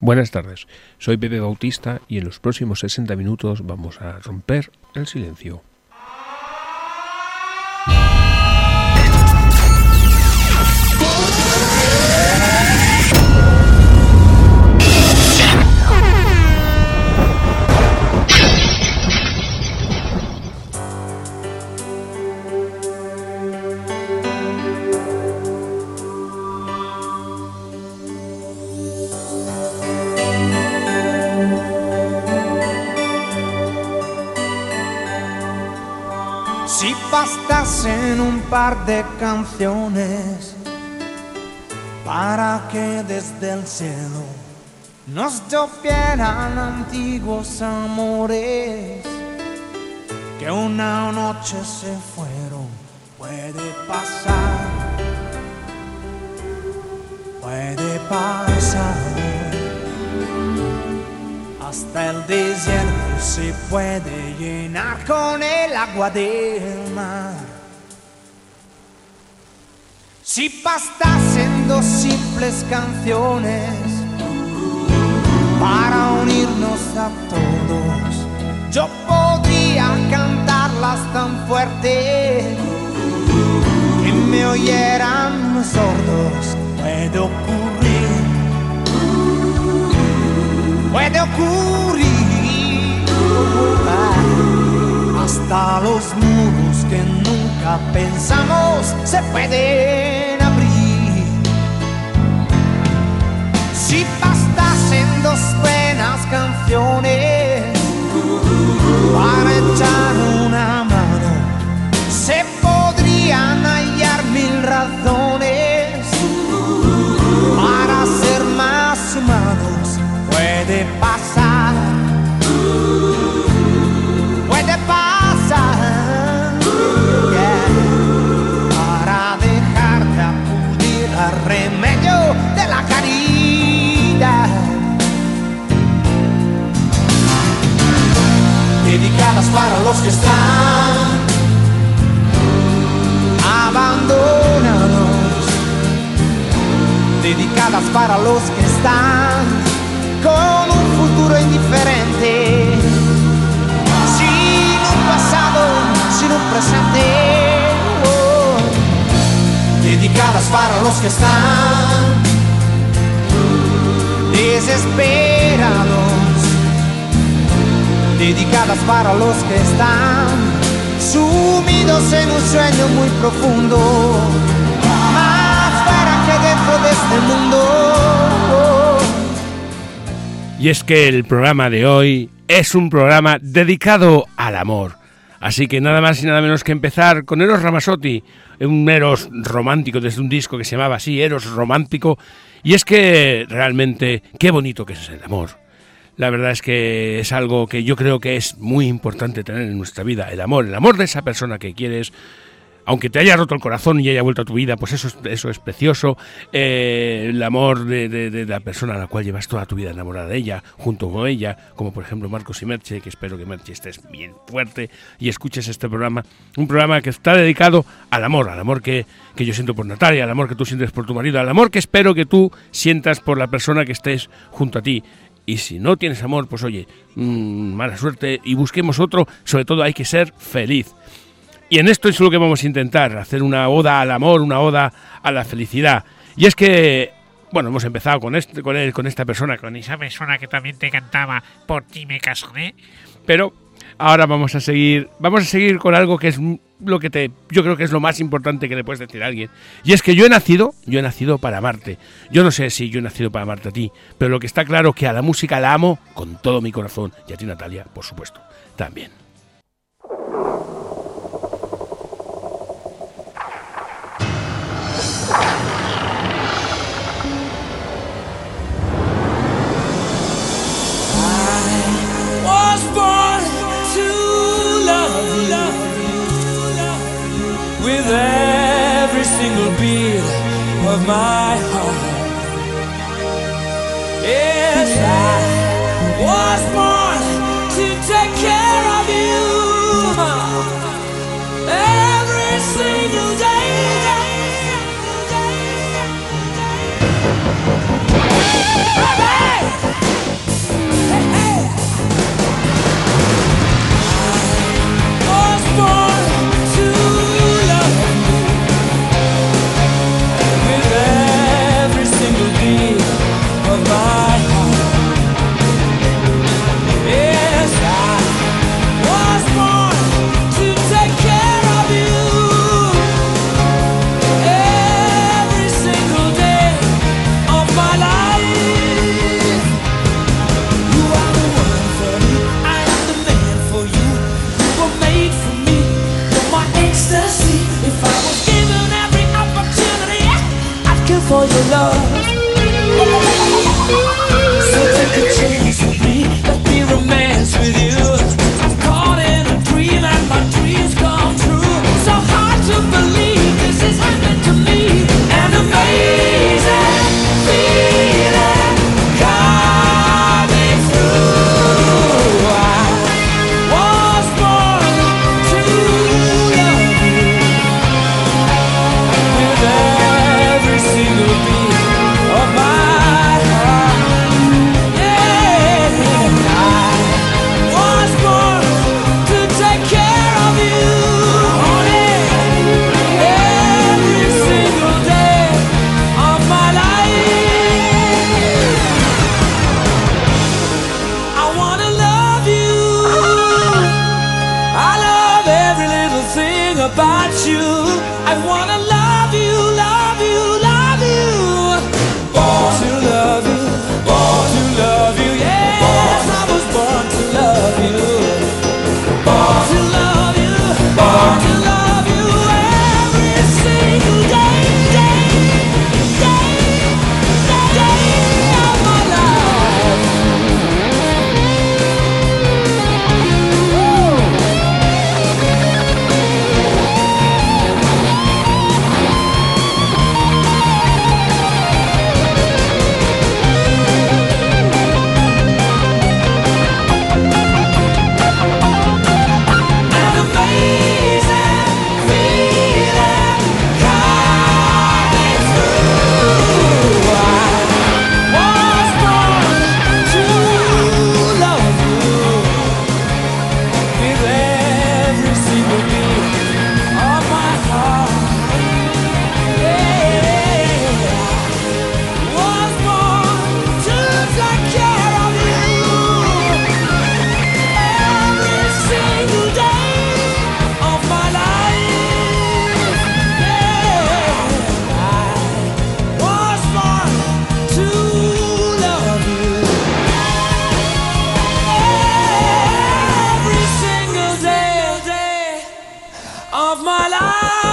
Buenas tardes, soy Pepe Bautista y en los próximos 60 minutos vamos a romper el silencio. Si bastasen un par de canciones para que desde el cielo nos llovieran antiguos amores que una noche se fueron, puede pasar, puede pasar. Hasta el desierto se puede llenar con el agua del mar. Si bastasen dos simples canciones para unirnos a todos, yo podría cantarlas tan fuerte que me oyeran sordos. Puede ocurrir, puede ocurrir. Hasta los muros que nunca pensamos se pueden abrir. Si bastasen dos buenas canciones para echar una mano, se podrían hallar mil razones para ser más humanos. Puede pasar, puede pasar, yeah. Para dejar de acudir al remedio de la caridad. Dedicadas para los que están abandonados, dedicadas para los que están con un futuro indiferente, sin un pasado, sin un presente, oh. Dedicadas para los que están desesperados, dedicadas para los que están sumidos en un sueño muy profundo, más fuera que dentro de este mundo, oh. Y es que el programa de hoy es un programa dedicado al amor. Así que nada más y nada menos que empezar con Eros Ramazzotti, un Eros romántico desde un disco que se llamaba así, Eros Romántico. Y es que realmente qué bonito que es el amor. La verdad es que es algo que yo creo que es muy importante tener en nuestra vida, el amor de esa persona que quieres. Aunque te haya roto el corazón y haya vuelto a tu vida, pues eso es precioso. El amor de la persona a la cual llevas toda tu vida enamorada de ella, junto con ella, como por ejemplo Marcos y Merche, que espero que Merche estés bien fuerte y escuches este programa. Un programa que está dedicado al amor que yo siento por Natalia, al amor que tú sientes por tu marido, al amor que espero que tú sientas por la persona que estés junto a ti. Y si no tienes amor, pues oye, mala suerte y busquemos otro. Sobre todo hay que ser feliz. Y en esto es lo que vamos a intentar, hacer una oda al amor, una oda a la felicidad. Y es que, bueno, hemos empezado con esta persona, con esa persona que también te cantaba Por ti me casaré. Pero ahora vamos a seguir con algo que es lo que yo creo que es lo más importante que le puedes decir a alguien. Y es que yo he nacido para amarte. Yo no sé si yo he nacido para amarte a ti, pero lo que está claro es que a la música la amo con todo mi corazón. Y a ti, Natalia, por supuesto, también. With every single beat of my heart. Yes, I was born to take care of you every single day. Hey! love. So take a chance with me, let me romance with you. I'm caught in a dream and my dreams come true. So hard to believe this is happening to me. An amazing feeling coming through. I was born to love you with every single beat of my heart. Yeah, I was born to take care of you, honey, every single day of my life. I wanna love you. I love every little thing about you. I wanna love you, love you, love you. Born to love you, born to love you. Yes, I was born to love you. Born to love you, born to love you every single day, day, day, day of my life. An amazing feeling coming through. I was born to love you with every single beat of my heart. Yeah, was born to take care of you every single day of my life. Yeah, I was born to love you every single day of my life.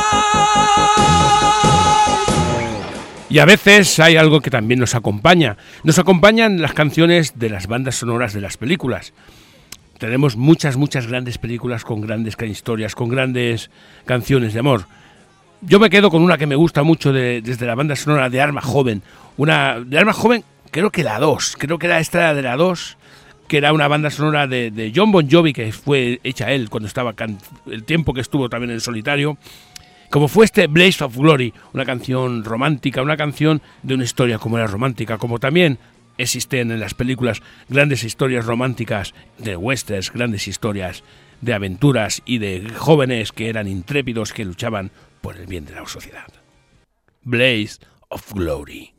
Y a veces hay algo que también nos acompaña. Nos acompañan las canciones de las bandas sonoras de las películas. Tenemos muchas grandes películas con grandes historias, con grandes canciones de amor. Yo me quedo con una que me gusta mucho desde la banda sonora de Arma Joven. Una de Arma Joven, creo que la 2, creo que era esta de la 2, que era una banda sonora de Jon Bon Jovi, que fue hecha él cuando estaba el tiempo que estuvo también en solitario. Como fue este Blaze of Glory, una canción romántica, una canción de una historia como era romántica, como también existen en las películas grandes historias románticas de westerns, grandes historias de aventuras y de jóvenes que eran intrépidos, que luchaban por el bien de la sociedad. Blaze of Glory.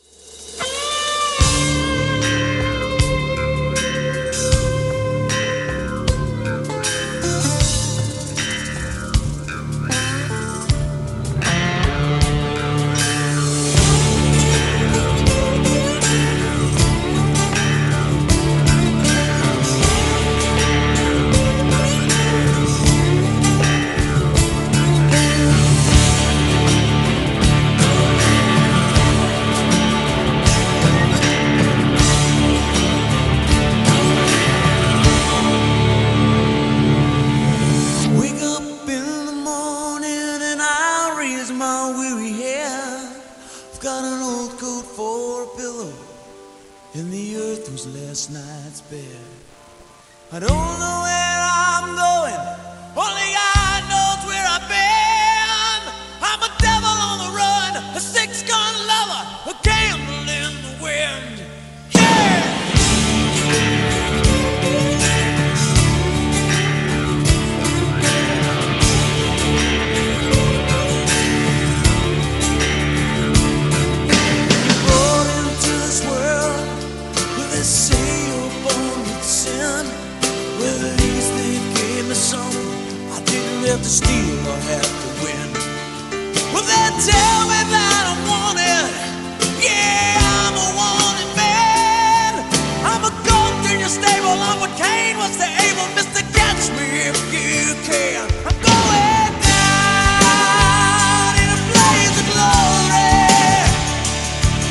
Wake up in the morning and I raise my weary head. I've got an old coat for a pillow and the earth was last night's bed. I don't know where I'm going, only God knows where I've been. I'm a devil on the run, a six-gun lover, a gambler in the wind. Yeah! Brought into this world with a seal born with sin. Well, at least they gave me some. I didn't have to steal or have to win. Well, they tell me that I'm wanted. Yeah, I'm a wanted man. I'm a goat in your stable. I'm what Cain was to Abel. Mr. Catch me if you can. I'm going down in a blaze of glory.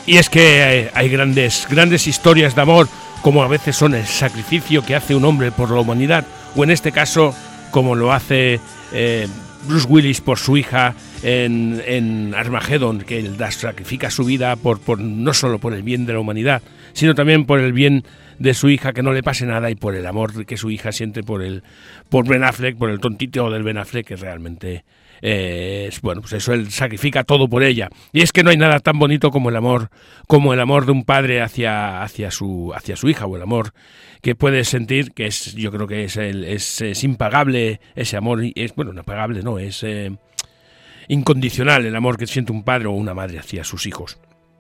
Y es que hay grandes historias de amor, como a veces son el sacrificio que hace un hombre por la humanidad, o en este caso, como lo hace Bruce Willis por su hija en Armageddon, que él sacrifica su vida no solo por el bien de la humanidad, sino también por el bien de su hija, que no le pase nada, y por el amor que su hija siente por Ben Affleck, por el tontito del Ben Affleck, que realmente pues eso, él sacrifica todo por ella. Y es que no hay nada tan bonito como el amor de un padre hacia su hija, o el amor que puedes sentir, que yo creo que es impagable ese amor. No impagable, no, es incondicional el amor que siente un padre o una madre hacia sus hijos.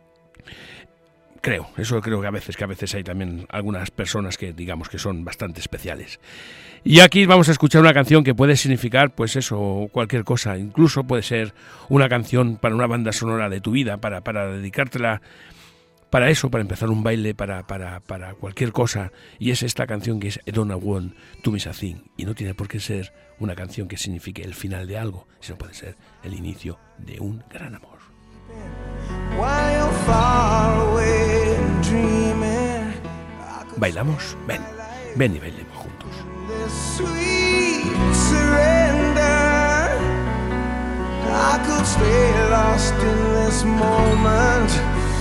Creo que a veces hay también algunas personas que digamos que son bastante especiales. Y aquí vamos a escuchar una canción que puede significar, pues eso, cualquier cosa. Incluso puede ser una canción para una banda sonora de tu vida, para dedicártela para eso, para empezar un baile, para cualquier cosa. Y es esta canción que es I Don't Want to Miss a Thing. Y no tiene por qué ser una canción que signifique el final de algo, sino puede ser el inicio de un gran amor. ¿Bailamos? Ven y bailemos juntos. Sweet surrender, I could stay lost in this moment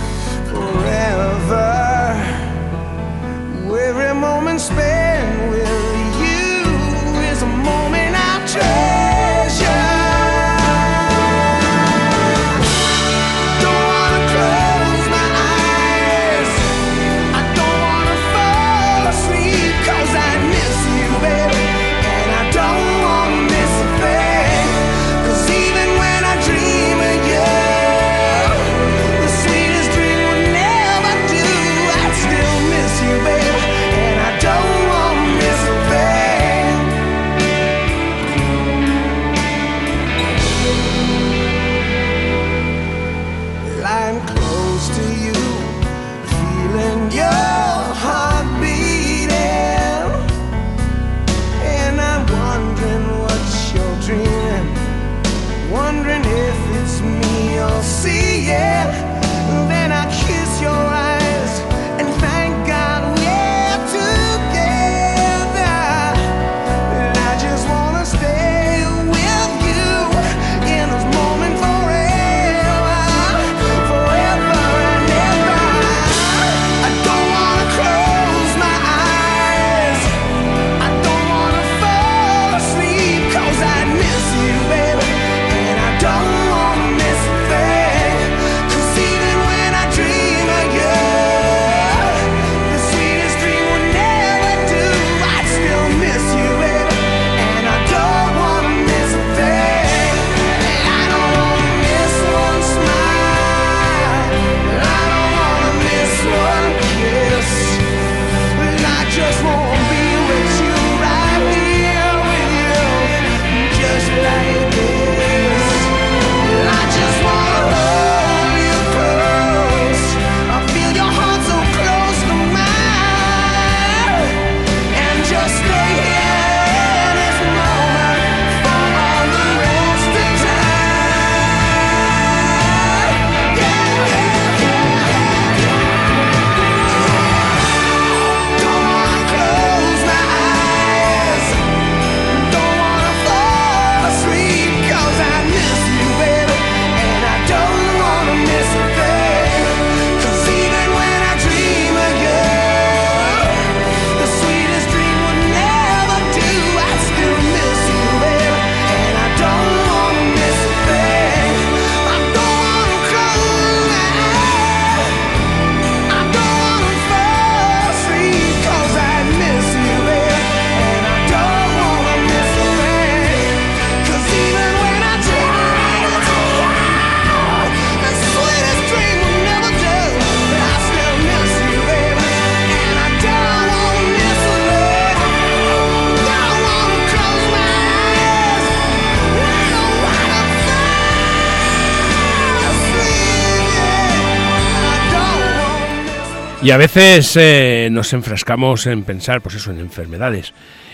forever. Every moment spent with you is a moment I treasure. Y a veces nos enfrascamos en pensar, pues eso, en enfermedades.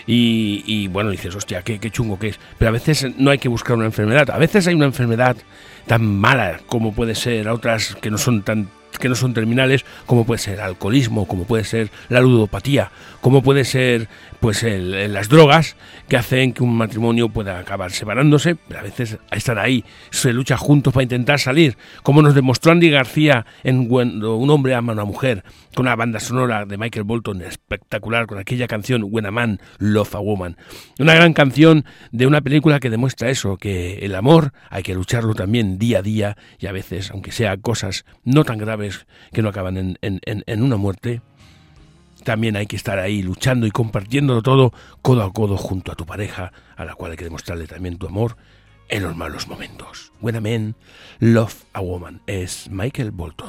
Y bueno, dices, hostia, qué chungo que es. Pero a veces no hay que buscar una enfermedad. A veces hay una enfermedad tan mala como puede ser, otras que no son tan que no son terminales, como puede ser el alcoholismo, como puede ser la ludopatía, como puede ser pues las drogas, que hacen que un matrimonio pueda acabar separándose, pero a veces están ahí, se lucha juntos para intentar salir, como nos demostró Andy García en Cuando un hombre ama a una mujer, con una banda sonora de Michael Bolton espectacular, con aquella canción When a Man Loves a Woman, una gran canción de una película que demuestra eso, que el amor hay que lucharlo también día a día, y a veces, aunque sea cosas no tan graves que no acaban en una muerte, también hay que estar ahí luchando y compartiéndolo todo codo a codo junto a tu pareja, a la cual hay que demostrarle también tu amor en los malos momentos. When a Man Loves a Woman es Michael Bolton.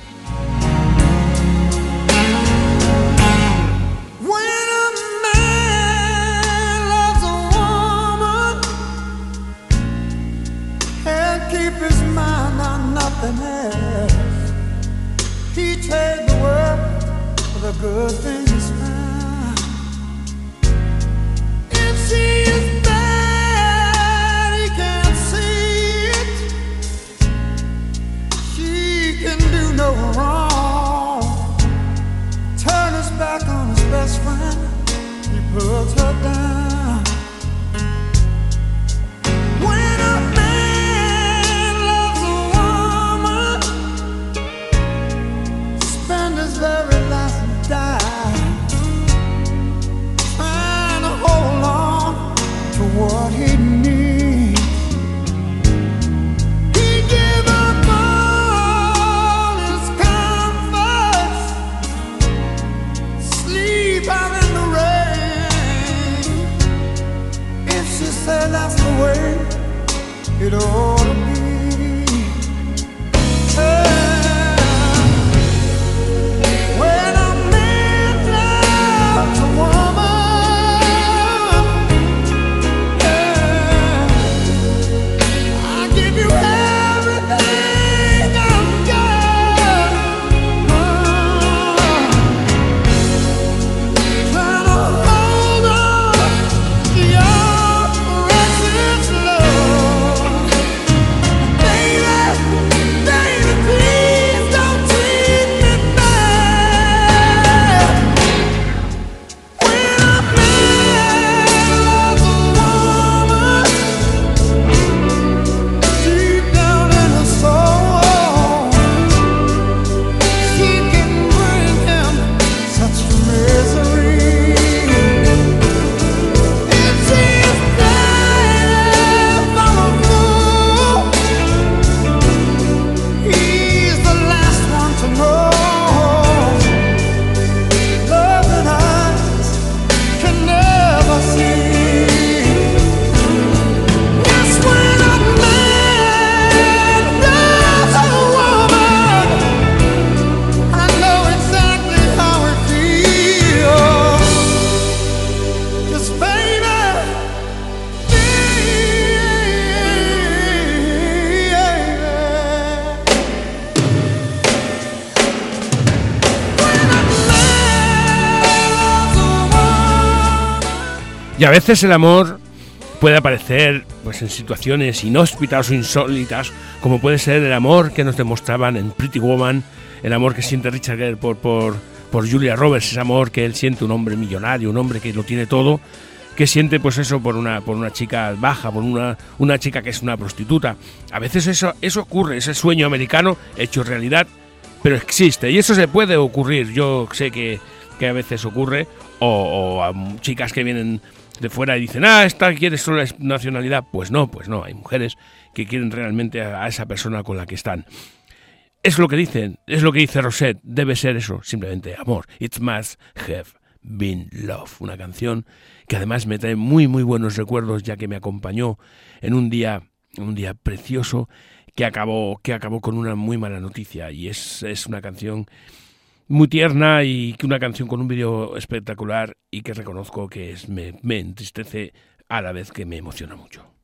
When a man loves a woman, can't keep his mind on nothing else. He trades the world for the good things found. If she is bad, he can't see it. She can do no wrong. Turn his back on his best friend, he puts her down. When a man loves a woman, spend his very last dime trying to hold on to what he needs. He give up all his comforts, sleep out in the rain. If she said that's the way it ought to be. When a man loves a woman, I give you everything I've got. Trying to hold on to your precious love. Baby, baby, please don't treat me bad. When a man loves a woman, deep down in her soul, she can bring him such misery. If she's bad for a fool, he's the last one to know. Love that eyes can never see. Yes, when a man loves a woman, I know exactly how it feels. 'Cause baby, Y a veces el amor puede aparecer pues en situaciones inhóspitas o insólitas, como puede ser el amor que nos demostraban en Pretty Woman, el amor que siente Richard Gere por Julia Roberts, ese amor que él siente, un hombre millonario, un hombre que lo tiene todo, que siente pues eso por una chica baja, por una chica que es una prostituta. A veces eso ocurre, ese sueño americano hecho realidad, pero existe, y eso se puede ocurrir. Yo sé que a veces ocurre, o a chicas que vienen de fuera y dicen, esta quiere solo la nacionalidad. Pues no, hay mujeres que quieren realmente a esa persona con la que están. Es lo que dicen, es lo que dice Rosette, debe ser eso, simplemente amor. It must have been love, una canción que además me trae muy muy buenos recuerdos, ya que me acompañó en un día precioso que acabó con una muy mala noticia, y es una canción muy tierna, y que una canción con un vídeo espectacular, y que reconozco que me entristece a la vez que me emociona mucho.